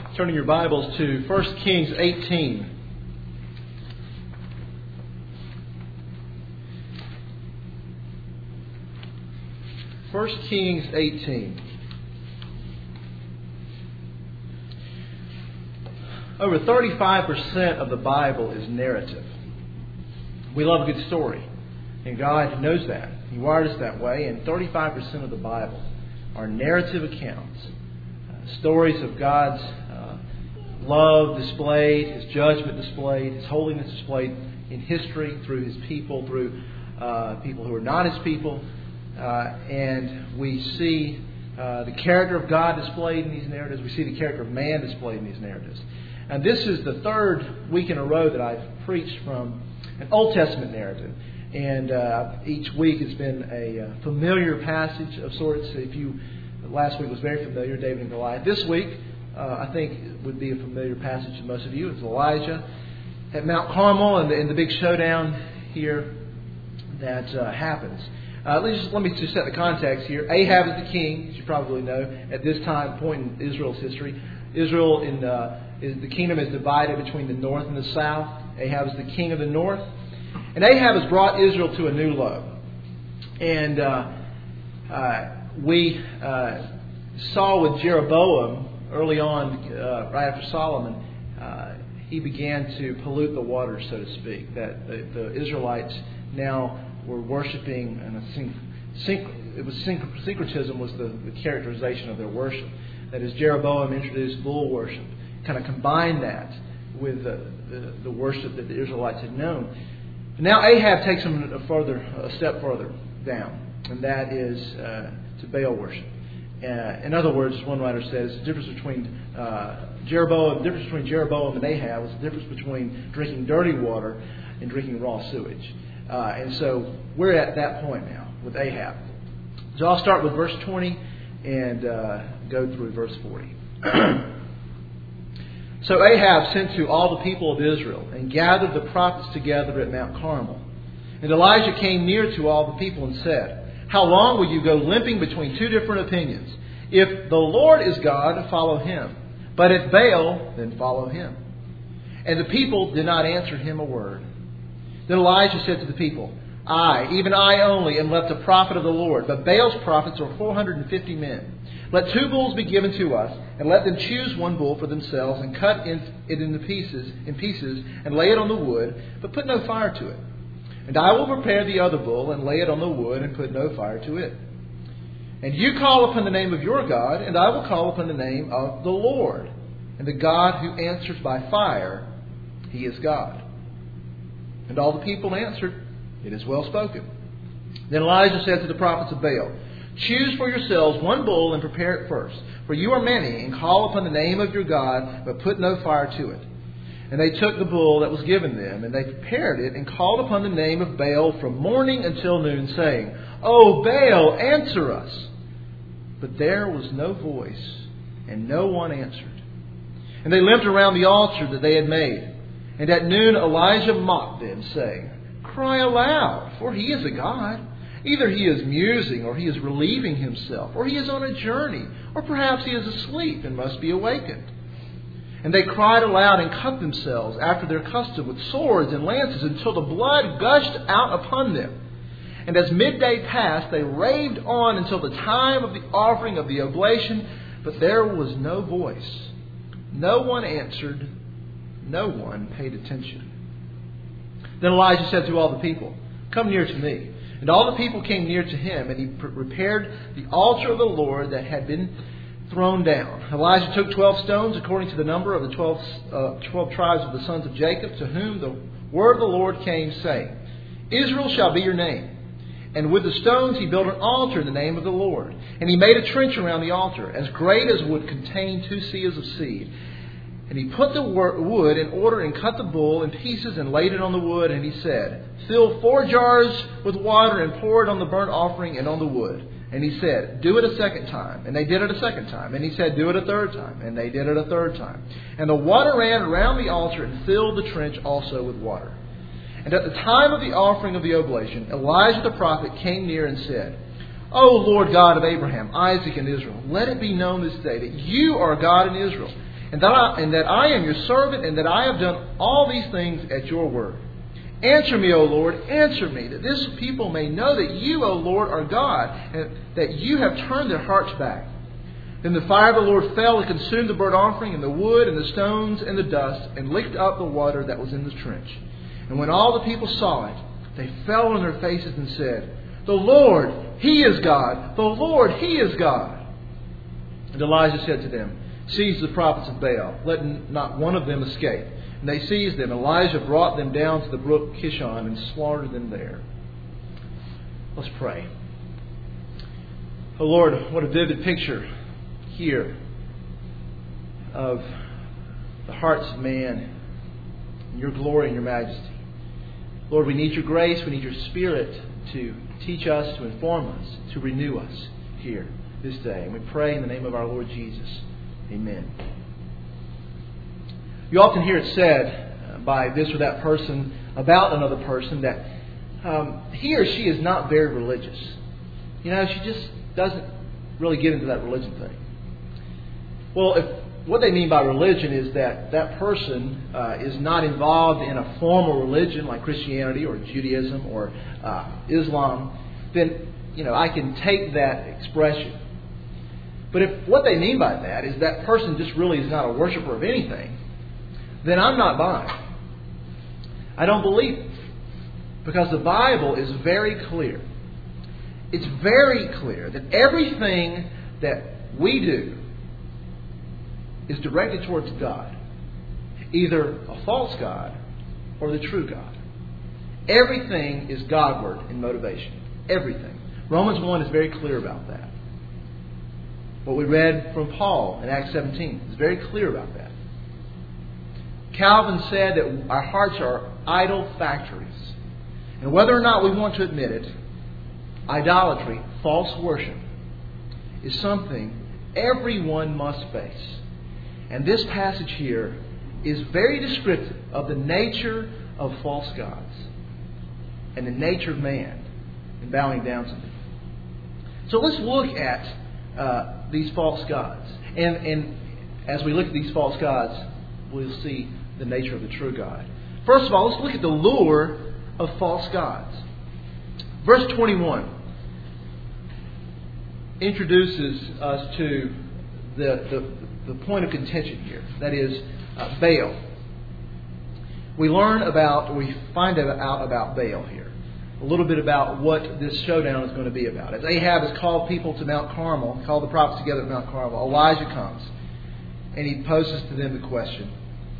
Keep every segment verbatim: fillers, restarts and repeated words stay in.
Turning your Bibles to First Kings eighteen. First Kings eighteen. Over thirty-five percent of the Bible is narrative. We love a good story, and God knows that. He wired us that way, and thirty-five percent of the Bible are narrative accounts. Uh, stories of God's uh, love displayed, His judgment displayed, His holiness displayed in history through His people, through uh, people who are not His people. Uh, and we see uh, the character of God displayed in these narratives. We see the character of man displayed in these narratives. And this is the third week in a row that I've preached from an Old Testament narrative. And uh, each week has been a uh, familiar passage of sorts. If you last week was very familiar, David and Goliath. This week, uh, I think, would be a familiar passage to most of you. It's Elijah at Mount Carmel and the, and the big showdown here that uh, happens. Uh, let, me just, let me just set the context here. Ahab is the king, as you probably know, at this time point in Israel's history. Israel in uh, is the kingdom is divided between the north and the south. Ahab is the king of the north. And Ahab has brought Israel to a new low. And uh, uh, we uh, saw with Jeroboam early on, uh, right after Solomon, uh, he began to pollute the waters, so to speak. That the, the Israelites now were worshiping, and a synch, synch, it was synch, syncretism was the, the characterization of their worship. That is, Jeroboam introduced bull worship, kind of combined that with the, the, the worship that the Israelites had known. Now Ahab takes them a further, a step further down, and that is uh, to Baal worship. Uh, in other words, one writer says, the difference between uh, Jeroboam, the difference between Jeroboam and Ahab was the difference between drinking dirty water and drinking raw sewage. Uh, and so we're at that point now with Ahab. So I'll start with verse twenty and uh, go through verse forty. So Ahab sent to all the people of Israel and gathered the prophets together at Mount Carmel. And Elijah came near to all the people and said, "How long will you go limping between two different opinions? If the Lord is God, follow Him. But if Baal, then follow him." And the people did not answer him a word. Then Elijah said to the people, "I, even I only, am left a prophet of the Lord, but Baal's prophets are four hundred fifty men. Let two bulls be given to us, and let them choose one bull for themselves, and cut it into pieces, in pieces, and lay it on the wood, but put no fire to it. And I will prepare the other bull, and lay it on the wood, and put no fire to it. And you call upon the name of your God, and I will call upon the name of the Lord. And the God who answers by fire, He is God." And all the people answered, "It is well spoken." Then Elijah said to the prophets of Baal, "Choose for yourselves one bull and prepare it first. For you are many, and call upon the name of your God, but put no fire to it." And they took the bull that was given them, and they prepared it, and called upon the name of Baal from morning until noon, saying, "O Baal, answer us." But there was no voice, and no one answered. And they limped around the altar that they had made. And at noon Elijah mocked them, saying, "Cry aloud, for he is a god. Either he is musing, or he is relieving himself, or he is on a journey, or perhaps he is asleep and must be awakened." And they cried aloud and cut themselves after their custom with swords and lances until the blood gushed out upon them. And as midday passed, they raved on until the time of the offering of the oblation, but there was no voice. No one answered. No one paid attention. Then Elijah said to all the people, "Come near to me." And all the people came near to him, and he repaired the altar of the Lord that had been thrown down. Elijah took twelve stones, according to the number of the twelve, uh, twelve tribes of the sons of Jacob, to whom the word of the Lord came, saying, "Israel shall be your name." And with the stones he built an altar in the name of the Lord. And he made a trench around the altar, as great as would contain two seahs of seed. And he put the wood in order and cut the bull in pieces and laid it on the wood. And he said, "Fill four jars with water and pour it on the burnt offering and on the wood." And he said, "Do it a second time." And they did it a second time. And he said, "Do it a third time." And they did it a third time. And the water ran around the altar and filled the trench also with water. And at the time of the offering of the oblation, Elijah the prophet came near and said, "O Lord God of Abraham, Isaac, and Israel, let it be known this day that you are God in Israel, and that, I, and that I am your servant, and that I have done all these things at your word. Answer me, O Lord, answer me, that this people may know that you, O Lord, are God, and that you have turned their hearts back. Then the fire of the Lord fell and consumed the burnt offering, and the wood, and the stones, and the dust, and licked up the water that was in the trench. And when all the people saw it, they fell on their faces and said, The Lord, He is God! The Lord, He is God! And Elijah said to them, Seize the prophets of Baal, let not one of them escape. And they seized them. Elijah brought them down to the brook Kishon and slaughtered them there. Let's pray. Oh Lord, what a vivid picture here of the hearts of man, and your glory and your majesty. Lord, we need your grace, we need your Spirit to teach us, to inform us, to renew us here this day. And we pray in the name of our Lord Jesus. Amen. You often hear it said by this or that person about another person that um, he or she is not very religious. You know, she just doesn't really get into that religion thing. Well, if what they mean by religion is that that person uh, is not involved in a formal religion like Christianity or Judaism or uh, Islam, then, you know, I can take that expression. But if what they mean by that is that person just really is not a worshiper of anything, then I'm not buying. I don't believe it. Because the Bible is very clear. It's very clear that everything that we do is directed towards God. Either a false God or the true God. Everything is Godward in motivation. Everything. Romans one is very clear about that. What we read from Paul in Acts seventeen is very clear about that. Calvin said that our hearts are idol factories. And whether or not we want to admit it, idolatry, false worship, is something everyone must face. And this passage here is very descriptive of the nature of false gods and the nature of man in bowing down to them. So let's look at uh, these false gods. And, and as we look at these false gods, we'll see the nature of the true God. First of all, let's look at the lure of false gods. Verse twenty-one introduces us to the, the, the point of contention here. That is uh, Baal. We learn about, we find out about Baal here. A little bit about what this showdown is going to be about. As Ahab has called people to Mount Carmel, called the prophets together at Mount Carmel, Elijah comes and he poses to them the question,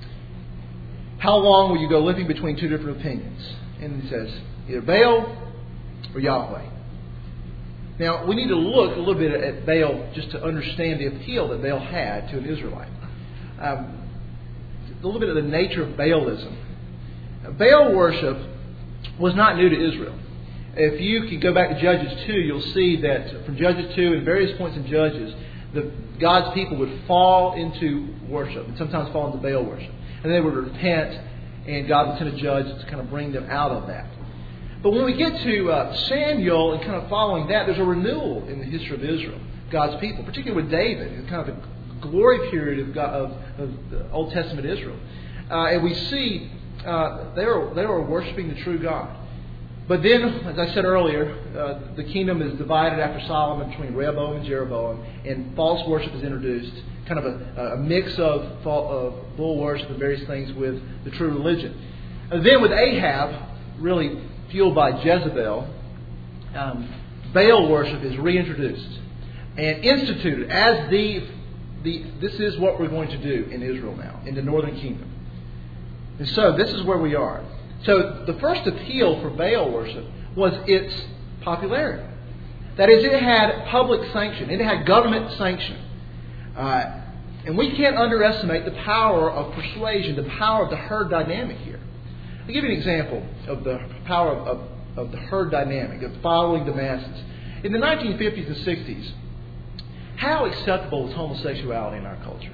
how long will you go living between two different opinions? And he says, either Baal or Yahweh. Now, we need to look a little bit at Baal just to understand the appeal that Baal had to an Israelite. Um, a little bit of the nature of Baalism. Baal worship was not new to Israel. If you can go back to Judges two, you'll see that from Judges two and various points in Judges, the, God's people would fall into worship and sometimes fall into Baal worship. And they would repent, and God would send a judge to kind of bring them out of that. But when we get to uh, Samuel and kind of following that, there's a renewal in the history of Israel, God's people, particularly with David, kind of a glory period of, God, of, of the Old Testament Israel. Uh, and we see uh, they were they were worshiping the true God. But then, as I said earlier, uh, the kingdom is divided after Solomon between Rehoboam and Jeroboam, and false worship is introduced, kind of a, a mix of, of bull worship and various things with the true religion. And then with Ahab, really fueled by Jezebel, um, Baal worship is reintroduced and instituted as the, the this is what we're going to do in Israel now, in the northern kingdom. And so this is where we are. So the first appeal for Baal worship was its popularity. That is, it had public sanction. It had government sanction. Uh, and we can't underestimate the power of persuasion, the power of the herd dynamic here. I'll give you an example of the power of, of, of the herd dynamic, of following the masses. In the nineteen fifties and sixties, how acceptable was homosexuality in our culture?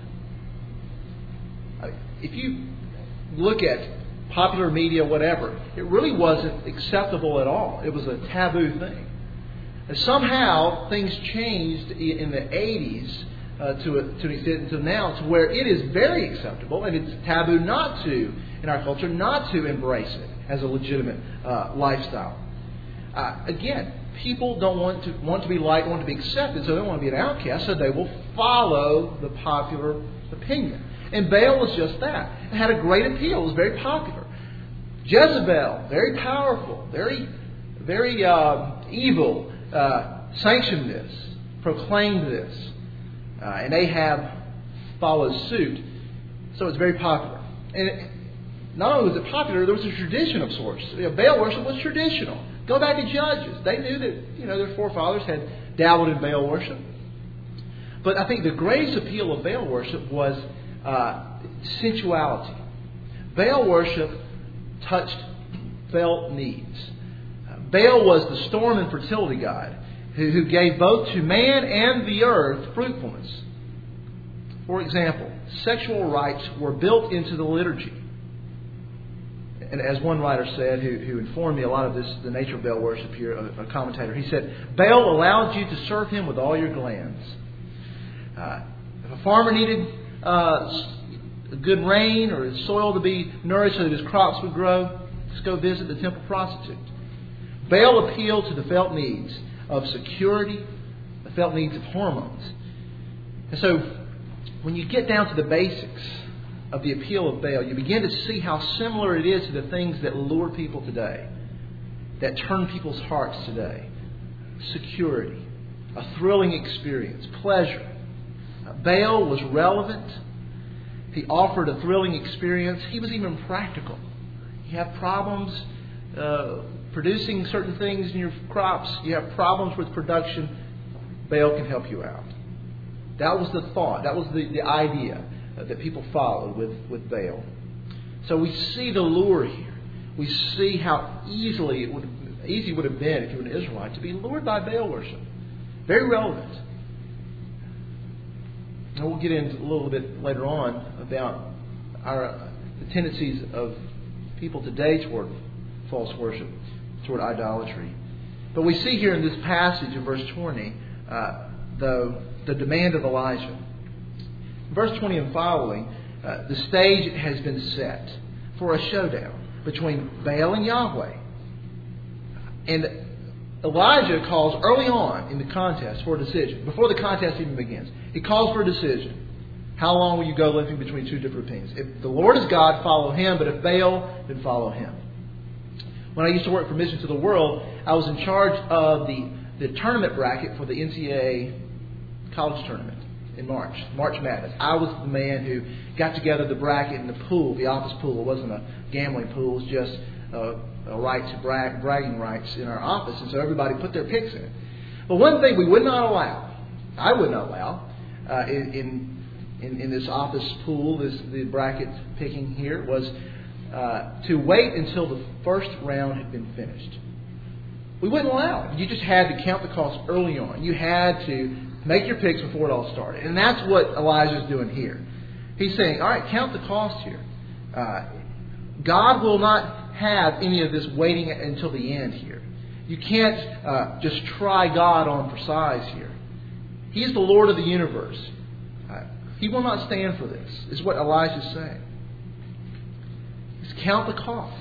If you look at popular media, whatever, it really wasn't acceptable at all. It was a taboo thing. And somehow things changed in the eighties uh, to, a, to an extent until now, to where it is very acceptable, and it's taboo not to, in our culture, not to embrace it as a legitimate uh, lifestyle. Uh, again, people don't want to want to be liked, want to be accepted, so they don't want to be an outcast, so they will follow the popular opinion. And Baal was just that. It had a great appeal. It was very popular. Jezebel, very powerful, very, very uh, evil, uh, sanctioned this, proclaimed this, uh, and Ahab followed suit. So it's very popular. And it, not only was it popular, there was a tradition of sorts. You know, Baal worship was traditional. Go back to Judges. They knew that, you know, their forefathers had dabbled in Baal worship. But I think the greatest appeal of Baal worship was uh, sensuality. Baal worship touched felt needs. Uh, Baal was the storm and fertility god who, who gave both to man and the earth fruitfulness. For example, sexual rites were built into the liturgy. And as one writer said, who, who informed me a lot of this, the nature of Baal worship here, a, a commentator, he said, Baal allowed you to serve him with all your glands. Uh, if a farmer needed uh, good rain or his soil to be nourished so that his crops would grow, just go visit the temple prostitute. Baal appealed to the felt needs of security, the felt needs of hormones. And so, when you get down to the basics of the appeal of Baal, you begin to see how similar it is to the things that lure people today, that turn people's hearts today. Security, a thrilling experience, pleasure. Baal was relevant. He offered a thrilling experience. He was even practical. You have problems uh, producing certain things in your crops. You have problems with production. Baal can help you out. That was the thought. That was the, the idea that people followed with, with Baal. So we see the lure here. We see how easily it would easy it would have been if you were an Israelite to be lured by Baal worship. Very relevant. And we'll get into a little bit later on about our the tendencies of people today toward false worship, toward idolatry. But we see here in this passage in verse twenty uh, the the demand of Elijah. Verse twenty and following, uh, the stage has been set for a showdown between Baal and Yahweh. And Elijah calls early on in the contest for a decision, before the contest even begins. He calls for a decision. How long will you go limping between two different opinions? If the Lord is God, follow Him, but if Baal, then follow Him. When I used to work for Mission to the World, I was in charge of the, the tournament bracket for the N C double A college tournament. In March, March Madness. I was the man who got together the bracket and the pool, the office pool. It wasn't a gambling pool. It was just a, a right to brag, bragging rights in our office. And so everybody put their picks in it. But one thing we would not allow, I would not allow, uh, in, in in this office pool, this the bracket picking here, was uh, to wait until the first round had been finished. We wouldn't allow it. You just had to count the costs early on. You had to make your picks before it all started. And that's what Elijah's doing here. He's saying, all right, count the cost here. Uh, God will not have any of this waiting until the end here. You can't uh, just try God on for size here. He is the Lord of the universe. Uh, he will not stand for this, is what Elijah's saying. Just count the cost.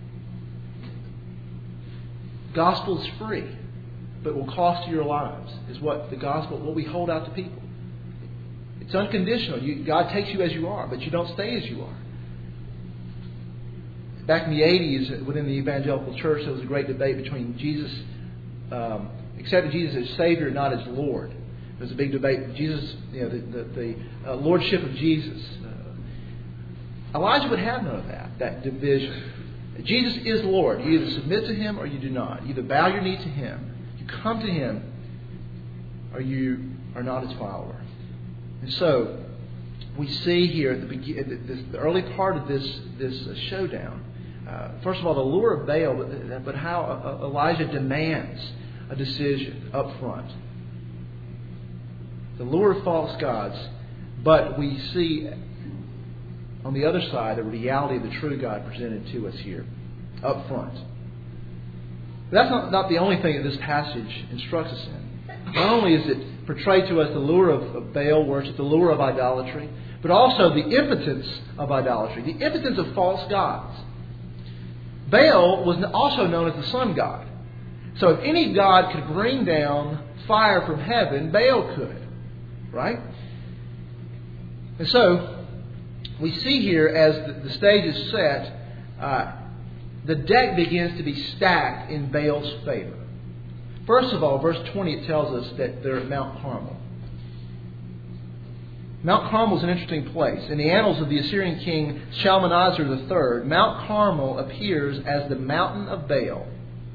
Gospel is free, but will cost you your lives, is what the gospel, what we hold out to people. It's unconditional. You, God takes you as you are, but you don't stay as you are. Back in the eighties, within the evangelical church, there was a great debate between Jesus, um, accepting Jesus as Savior, not as Lord. There was a big debate. Jesus, you know, the, the, the uh, Lordship of Jesus. Uh, Elijah would have none of that, that division. Jesus is Lord. You either submit to Him or you do not. You either bow your knee to Him. Come to Him, or you are not His follower. And so, we see here at the, begin, this, the early part of this this uh, showdown, uh, first of all, the lure of Baal, but, but how uh, Elijah demands a decision up front. The lure of false gods, but we see on the other side the reality of the true God presented to us here up front. That's not, not the only thing that this passage instructs us in. Not only is it portray to us the lure of, of Baal worship, the lure of idolatry, but also the impotence of idolatry, the impotence of false gods. Baal was also known as the sun god. So if any god could bring down fire from heaven, Baal could. Right? And so we see here as the, the stage is set, uh, the deck begins to be stacked in Baal's favor. First of all, verse twenty, it tells us that they're at Mount Carmel. Mount Carmel is an interesting place. In the annals of the Assyrian king Shalmaneser the third, Mount Carmel appears as the mountain of Baal.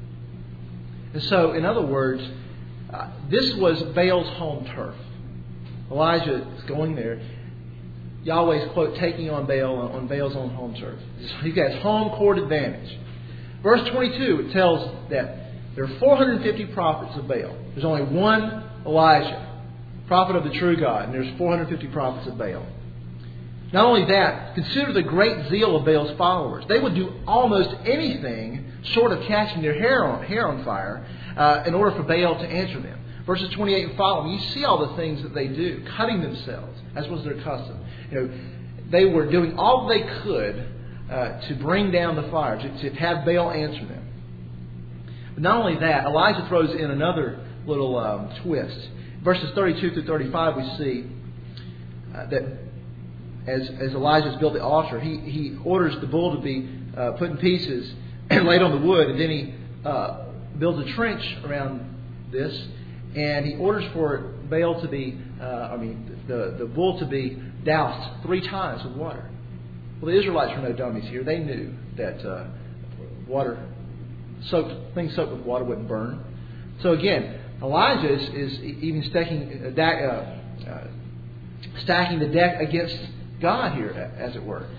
And so, in other words, uh, this was Baal's home turf. Elijah is going there. Yahweh's, quote, taking on Baal on Baal's own home turf. He's got his home court advantage. Verse twenty-two, it tells that there are four hundred fifty prophets of Baal. There's only one Elijah, prophet of the true God, and there's four hundred fifty prophets of Baal. Not only that, consider the great zeal of Baal's followers. They would do almost anything short of catching their hair on, hair on fire uh, in order for Baal to answer them. Verses twenty-eight and following, you see all the things that they do, cutting themselves, as was their custom. You know, they were doing all they could uh, to bring down the fire, to, to have Baal answer them. But not only that, Elijah throws in another little um, twist. Verses thirty-two through thirty-five, we see uh, that as, as Elijah's built the altar, he, he orders the bull to be uh, put in pieces and laid on the wood, and then he uh, builds a trench around this, and he orders for Baal to be, uh, I mean, the, the bull to be doused three times with water. Well, the Israelites were no dummies here. They knew that uh, water, soaked, things soaked with water wouldn't burn. So again, Elijah is, is even stacking, uh, uh, stacking the deck against God here, as it were.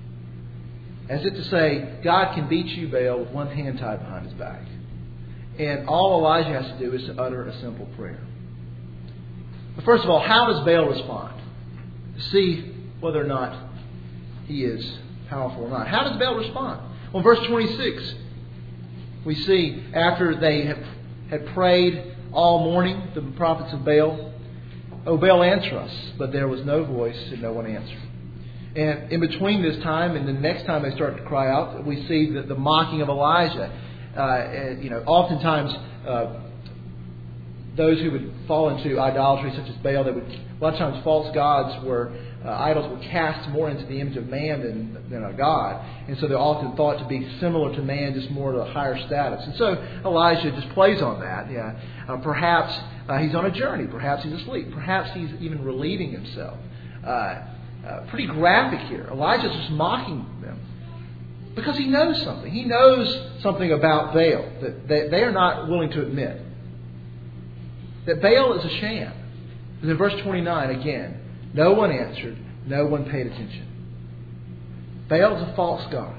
As if to say, God can beat you, Baal, with one hand tied behind his back. And all Elijah has to do is to utter a simple prayer. But first of all, how does Baal respond? To see whether or not he is powerful or not. How does Baal respond? Well, in verse twenty-six, we see after they have, had prayed all morning, the prophets of Baal, "O Baal, answer us." But there was no voice and no one answered. And in between this time and the next time they start to cry out, we see that the mocking of Elijah. Uh, and, you know, oftentimes uh, those who would fall into idolatry, such as Baal, they would a lot of times false gods were uh, idols were cast more into the image of man than than a god, and so they're often thought to be similar to man, just more to a higher status. And so Elijah just plays on that. Yeah, uh, perhaps uh, he's on a journey, perhaps he's asleep, perhaps he's even relieving himself. Uh, uh, pretty graphic here. Elijah's just mocking them. Because he knows something. He knows something about Baal that they, they are not willing to admit. That Baal is a sham. And in verse twenty-nine, again, no one answered, no one paid attention. Baal is a false god.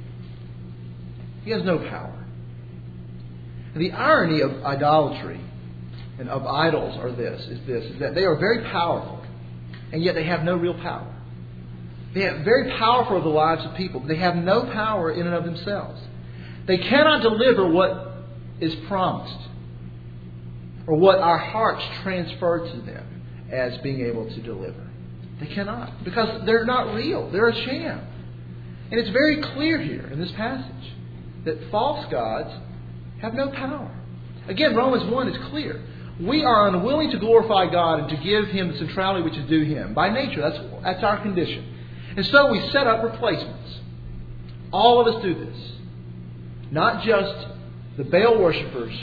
He has no power. And the irony of idolatry and of idols are this, is this, is that they are very powerful, and yet they have no real power. They are very powerful over the lives of people, but they have no power in and of themselves. They cannot deliver what is promised or what our hearts transfer to them as being able to deliver. They cannot, because they're not real. They're a sham. And it's very clear here in this passage that false gods have no power. Again, Romans one is clear. We are unwilling to glorify God and to give Him the centrality which is due Him. By nature, that's, that's our condition. And so we set up replacements. All of us do this. Not just the Baal worshippers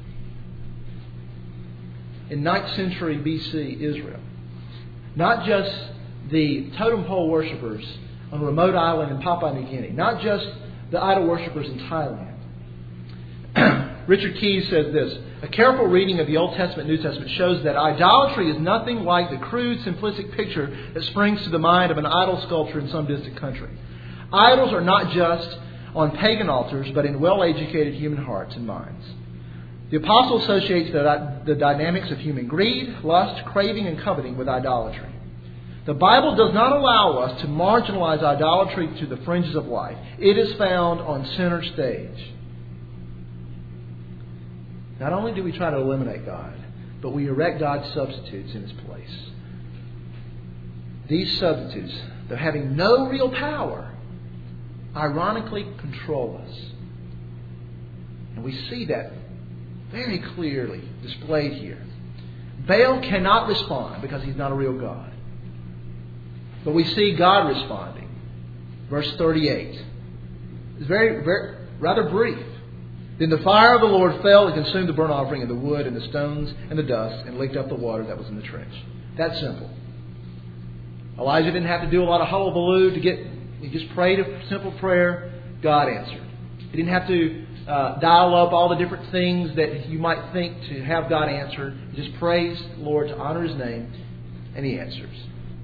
in ninth century B C Israel. Not just the totem pole worshippers on a remote island in Papua New Guinea. Not just the idol worshippers in Thailand. Richard Keyes says this: a careful reading of the Old Testament and New Testament shows that idolatry is nothing like the crude, simplistic picture that springs to the mind of an idol sculpture in some distant country. Idols are not just on pagan altars, but in well-educated human hearts and minds. The Apostle associates the, the dynamics of human greed, lust, craving, and coveting with idolatry. The Bible does not allow us to marginalize idolatry to the fringes of life. It is found on center stage. Not only do we try to eliminate God, but we erect God's substitutes in His place. These substitutes, though having no real power, ironically control us. And we see that very clearly displayed here. Baal cannot respond because he's not a real God. But we see God responding. Verse thirty-eight. It's very, very rather brief. Then the fire of the Lord fell and consumed the burnt offering and the wood and the stones and the dust and licked up the water that was in the trench. That's simple. Elijah didn't have to do a lot of hullabaloo to get. He just prayed a simple prayer. God answered. He didn't have to uh, dial up all the different things that you might think to have God answer. He just prays the Lord to honor His name, and He answers.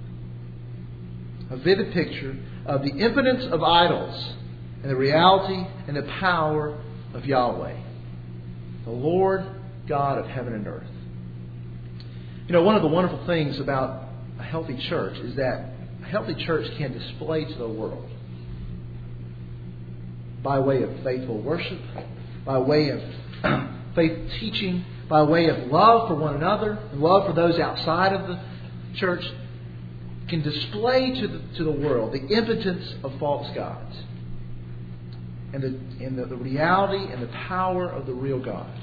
A vivid picture of the impotence of idols and the reality and the power of Yahweh, the Lord God of heaven and earth. You know, one of the wonderful things about a healthy church is that a healthy church can display to the world, by way of faithful worship, by way of faith teaching, by way of love for one another, and love for those outside of the church, can display to the, to the world the impotence of false gods and, the, and the, the reality and the power of the real God.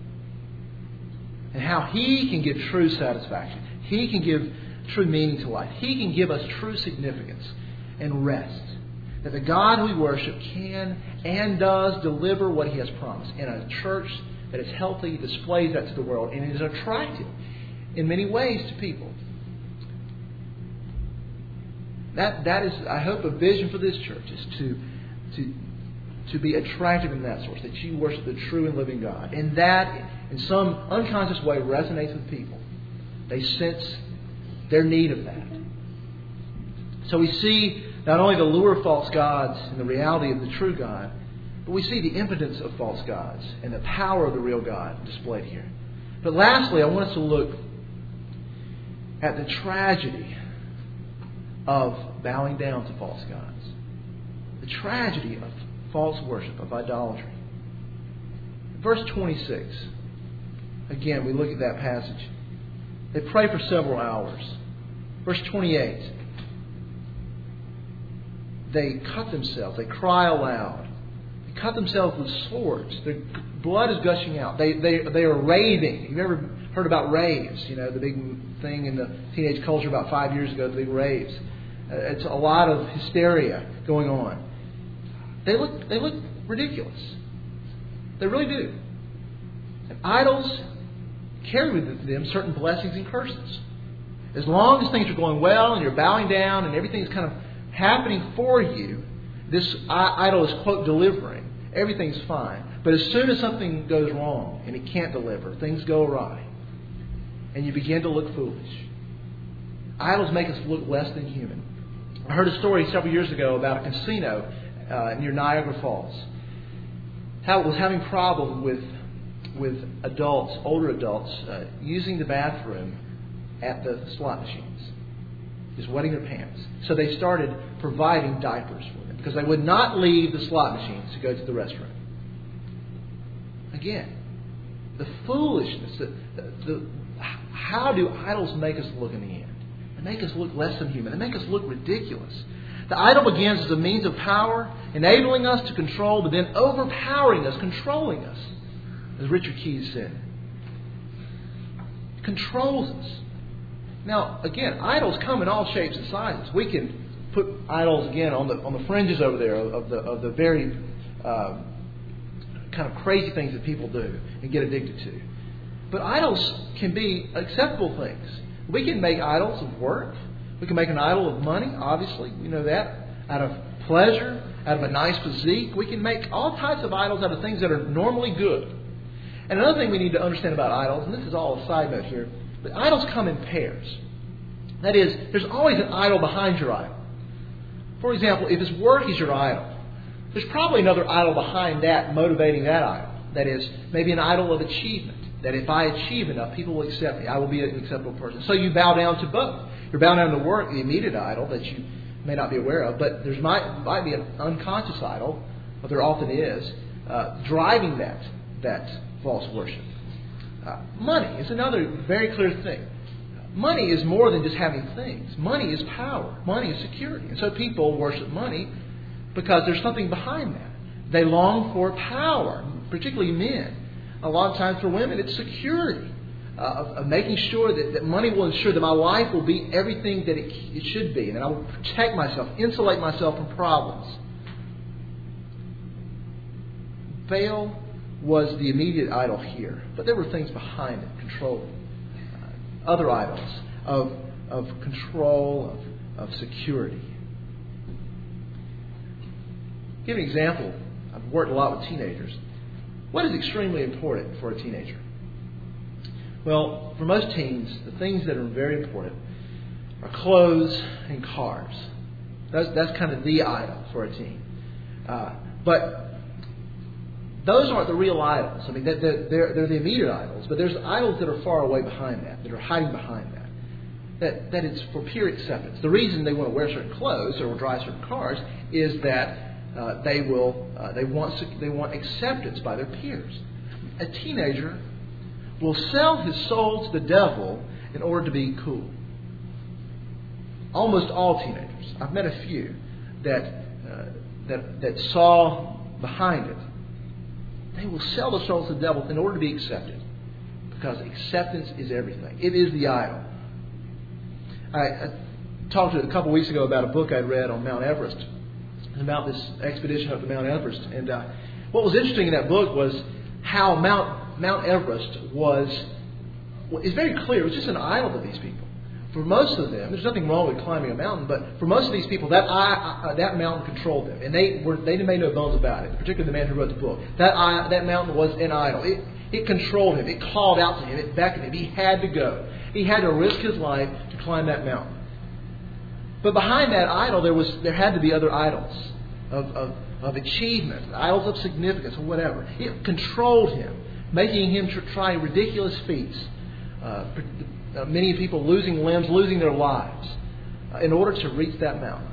And how He can give true satisfaction. He can give true meaning to life. He can give us true significance and rest. That the God we worship can and does deliver what He has promised. And a church that is healthy displays that to the world and is attractive in many ways to people. That that is, I hope, a vision for this church, is to to to be attractive in that source, that you worship the true and living God. And that, in some unconscious way, resonates with people. They sense their need of that. So we see not only the lure of false gods and the reality of the true God, but we see the impotence of false gods and the power of the real God displayed here. But lastly, I want us to look at the tragedy of bowing down to false gods. The tragedy of false worship, of idolatry. Verse twenty-six. Again, we look at that passage. They pray for several hours. Verse twenty-eight. They cut themselves. They cry aloud. They cut themselves with swords. Their blood is gushing out. They they they are raving. You've ever heard about raves? You know, the big thing in the teenage culture about five years ago, the big raves. Uh, it's a lot of hysteria going on. They look they look ridiculous. They really do. And idols carry with them certain blessings and curses. As long as things are going well and you're bowing down and everything's kind of happening for you, this idol is, quote, delivering. Everything's fine. But as soon as something goes wrong and it can't deliver, things go awry, and you begin to look foolish. Idols make us look less than human. I heard a story several years ago about a casino uh, near Niagara Falls. How it was having problems with with adults, older adults, uh, using the bathroom at the slot machines, just wetting their pants. So they started providing diapers for them because they would not leave the slot machines to go to the restroom. Again, the foolishness, the, the, the, how do idols make us look in the end? They make us look less than human. They make us look ridiculous. The idol begins as a means of power, enabling us to control, but then overpowering us, controlling us, as Richard Keyes said. It controls us. Now, again, idols come in all shapes and sizes. We can put idols again on the on the fringes over there of the of the very uh, kind of crazy things that people do and get addicted to. But idols can be acceptable things. We can make idols of work. We can make an idol of money, obviously. We know that. Out of pleasure, out of a nice physique. We can make all types of idols out of things that are normally good. And another thing we need to understand about idols, and this is all a side note here, but idols come in pairs. That is, there's always an idol behind your idol. For example, if his work is your idol, there's probably another idol behind that motivating that idol. That is, maybe an idol of achievement. That if I achieve enough, people will accept me. I will be an acceptable person. So you bow down to both. You're bowing down to work, the immediate idol that you may not be aware of, but there might, might be an unconscious idol, but there often is, uh, driving that, that false worship. Uh, money is another very clear thing. Money is more than just having things. Money is power. Money is security. And so people worship money because there's something behind that. They long for power, particularly men. A lot of times for women, it's security. Uh, of, of making sure that, that money will ensure that my life will be everything that it, it should be. And that I will protect myself, insulate myself from problems. Baal was the immediate idol here. But there were things behind it, controlling. Uh, other idols of, of control, of, of security. Give an example. I've worked a lot with teenagers. What is extremely important for a teenager? Well, for most teens, the things that are very important are clothes and cars. That's, that's kind of the idol for a teen. Uh, but those aren't the real idols. I mean, they're, they're, they're the immediate idols, but there's idols that are far away behind that, that are hiding behind that. That, that it's for pure acceptance. The reason they want to wear certain clothes or drive certain cars is that uh, they will uh, they want they want acceptance by their peers. A teenager will sell his soul to the devil in order to be cool. Almost all teenagers. I've met a few that uh, that that saw behind it. They will sell their souls to the devil in order to be accepted, because acceptance is everything. It is the idol. I, I talked to a couple weeks ago about a book I'd read on Mount Everest, about this expedition up to Mount Everest, and uh, what was interesting in that book was how Mount Mount Everest was, is very clear. It was just an idol to these people. For most of them, there's nothing wrong with climbing a mountain, but for most of these people, that I, uh, that mountain controlled them, and they were they made no bones about it. Particularly the man who wrote the book. That I, that mountain was an idol. It it controlled him. It called out to him. It beckoned him. He had to go. He had to risk his life to climb that mountain. But behind that idol, there was there had to be other idols of of, of achievement, idols of significance, or whatever. It controlled him, making him try ridiculous feats. Uh, uh, many people losing limbs, losing their lives, uh, in order to reach that mountain.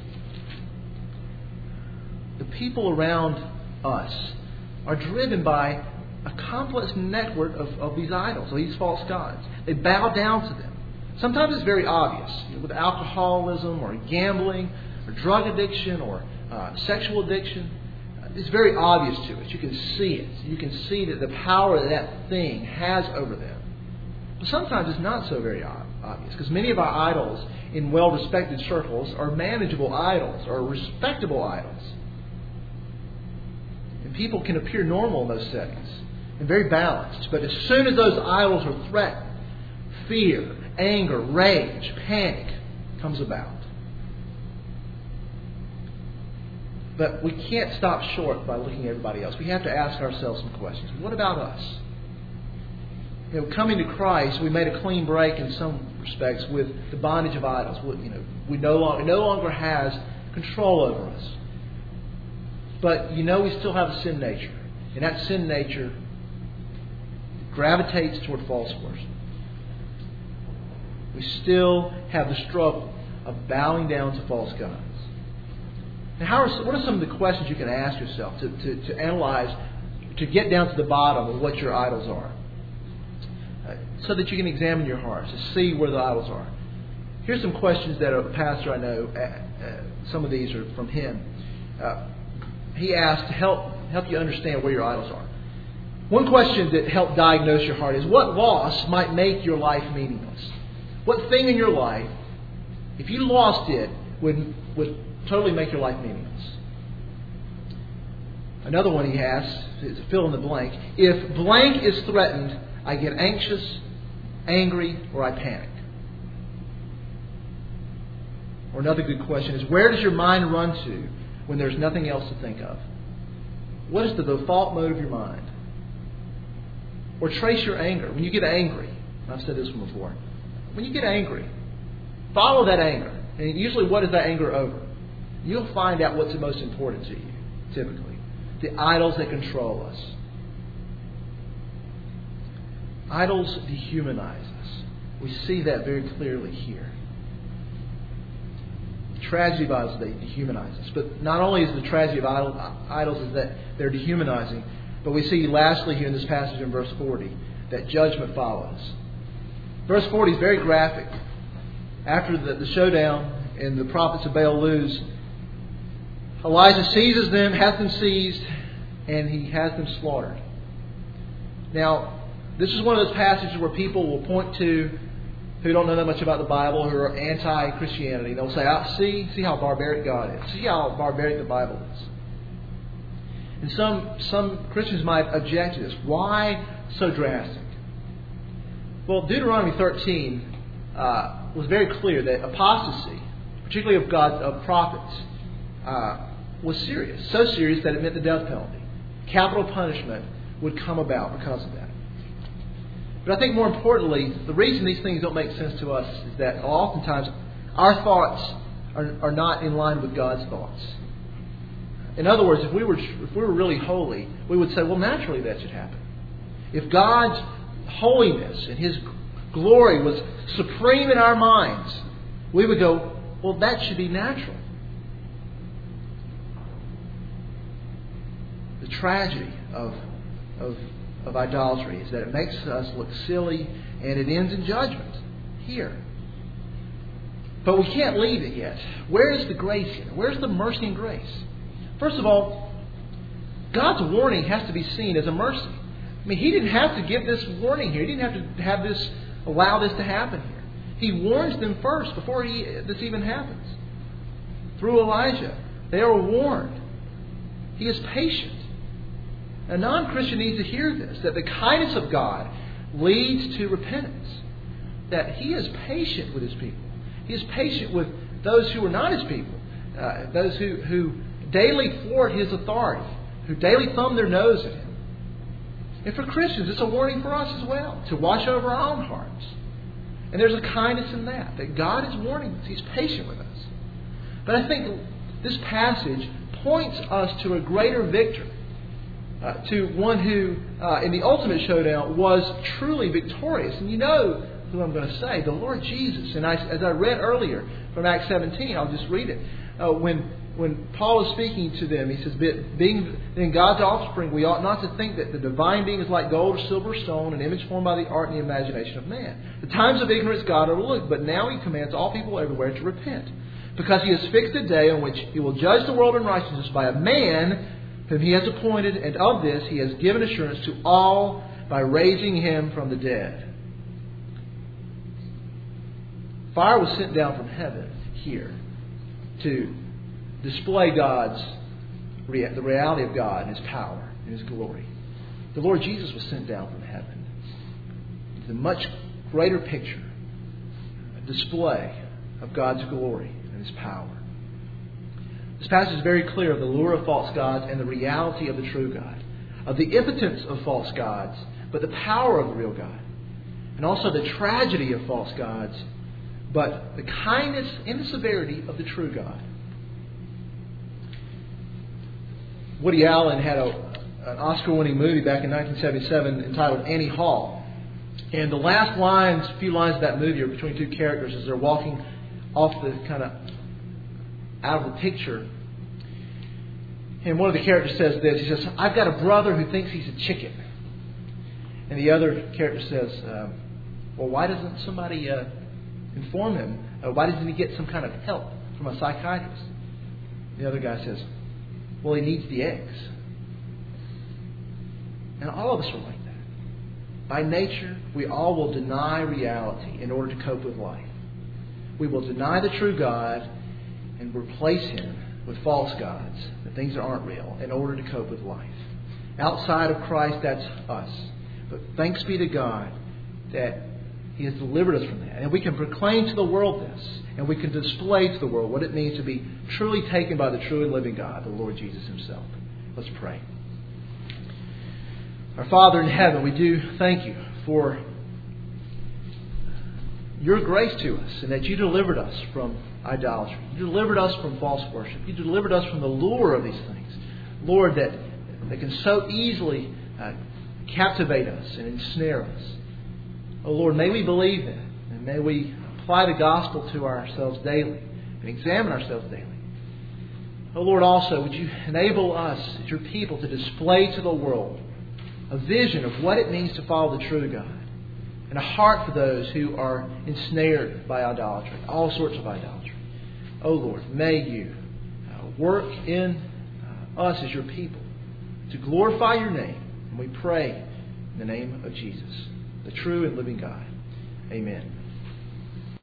The people around us are driven by a complex network of, of these idols, of these false gods. They bow down to them. Sometimes it's very obvious, you know, with alcoholism or gambling or drug addiction or uh, sexual addiction. It's very obvious to us. You can see it. You can see that the power that that thing has over them. But sometimes it's not so very obvious, because many of our idols in well-respected circles are manageable idols or respectable idols. And people can appear normal in those settings and very balanced. But as soon as those idols are threatened, fear, anger, rage, panic comes about. But we can't stop short by looking at everybody else. We have to ask ourselves some questions. What about us? You know, coming to Christ, we made a clean break in some respects with the bondage of idols. We, you know, we no longer, no longer has control over us. But you know, we still have a sin nature, and that sin nature gravitates toward false worship. We still have the struggle of bowing down to false gods. Now, how are, what are some of the questions you can ask yourself to, to, to analyze, to get down to the bottom of what your idols are, uh, so that you can examine your hearts to see where the idols are? Here's some questions that a pastor I know, uh, uh, some of these are from him. Uh, he asked to help help you understand where your idols are. One question that helped diagnose your heart is, what loss might make your life meaningless? What thing in your life, if you lost it, would would totally make your life meaningless? Another one he asks is fill in the blank. If blank is threatened, I get anxious, angry, or I panic. Or another good question is, where does your mind run to when there's nothing else to think of? What is the default mode of your mind? Or trace your anger. When you get angry, I've said this one before, when you get angry, follow that anger. And usually, what is that anger over? You'll find out what's the most important to you, typically. The idols that control us. Idols dehumanize us. We see that very clearly here. The tragedy of idols, they dehumanize us. But not only is the tragedy of idols is that they're dehumanizing, but we see lastly here in this passage in verse forty that judgment follows. Verse forty is very graphic. After the, the showdown and the prophets of Baal lose, Elijah seizes them, has them seized, and he has them slaughtered. Now, this is one of those passages where people will point to who don't know that much about the Bible, who are anti-Christianity. They'll say, oh, see, see how barbaric God is. See how barbaric the Bible is. And some, some Christians might object to this. Why so drastic? Well, Deuteronomy thirteen uh, was very clear that apostasy, particularly of God, of prophets, uh, was serious. So serious that it meant the death penalty. Capital punishment would come about because of that. But I think more importantly, the reason these things don't make sense to us is that oftentimes our thoughts are, are not in line with God's thoughts. In other words, if we were if we were really holy, we would say, well, naturally that should happen. If God's holiness and His glory was supreme in our minds, we would go, well, that should be natural. The tragedy of of of idolatry is that it makes us look silly and it ends in judgment here. But we can't leave it yet. Where is the grace here? Where's the mercy and grace? First of all, God's warning has to be seen as a mercy. I mean, He didn't have to give this warning here. He didn't have to have this, allow this to happen here. He warns them first before he, this even happens. Through Elijah, they are warned. He is patient. A non-Christian needs to hear this, that the kindness of God leads to repentance. That He is patient with His people. He is patient with those who are not His people. Uh, those who, who daily thwart His authority. Who daily thumb their nose at Him. And for Christians, it's a warning for us as well. To watch over our own hearts. And there's a kindness in that. That God is warning us. He's patient with us. But I think this passage points us to a greater victor. Uh, to one who, uh, in the ultimate showdown, was truly victorious. And you know who I'm going to say, the Lord Jesus. And I, as I read earlier from Acts seventeen, I'll just read it. Uh, when when Paul is speaking to them, he says, being in God's offspring, we ought not to think that the divine being is like gold or silver or stone, an image formed by the art and the imagination of man. The times of ignorance God overlooked, but now He commands all people everywhere to repent. Because He has fixed a day on which He will judge the world in righteousness by a man whom He has appointed, and of this He has given assurance to all by raising Him from the dead. Fire was sent down from heaven here to display God's the reality of God and His power and His glory. The Lord Jesus was sent down from heaven. It's a much greater picture, a display of God's glory and His power. This passage is very clear of the lure of false gods and the reality of the true God. Of the impotence of false gods, but the power of the real God. And also the tragedy of false gods, but the kindness and the severity of the true God. Woody Allen had a, an Oscar-winning movie back in nineteen seventy-seven entitled Annie Hall. And the last lines, few lines of that movie are between two characters as they're walking off the kind of out of the picture. And one of the characters says this. He says, I've got a brother who thinks he's a chicken. And the other character says, um, well, why doesn't somebody uh, inform him? Uh, why doesn't he get some kind of help from a psychiatrist? The other guy says, well, he needs the eggs. And all of us are like that. By nature, we all will deny reality in order to cope with life. We will deny the true God and replace Him with false gods, the things that aren't real, in order to cope with life. Outside of Christ, that's us. But thanks be to God that He has delivered us from that. And we can proclaim to the world this, and we can display to the world what it means to be truly taken by the true and living God, the Lord Jesus Himself. Let's pray. Our Father in heaven, we do thank You for Your grace to us, and that You delivered us from idolatry. You delivered us from false worship. You delivered us from the lure of these things. Lord, that they can so easily uh, captivate us and ensnare us. Oh Lord, may we believe that, and may we apply the gospel to ourselves daily and examine ourselves daily. Oh Lord, also, would You enable us as Your people to display to the world a vision of what it means to follow the true God, and a heart for those who are ensnared by idolatry, all sorts of idolatry. Oh Lord, may you uh, work in uh, us as your people to glorify your name. And we pray in the name of Jesus, the true and living God. Amen.